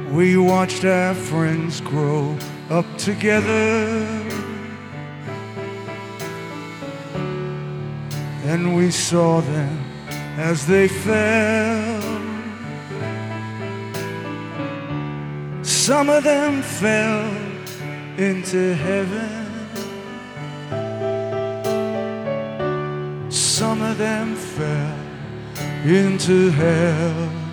We watched our friends grow up together, and we saw them as they fell. Some of them fell into heaven, some of them fell into hell.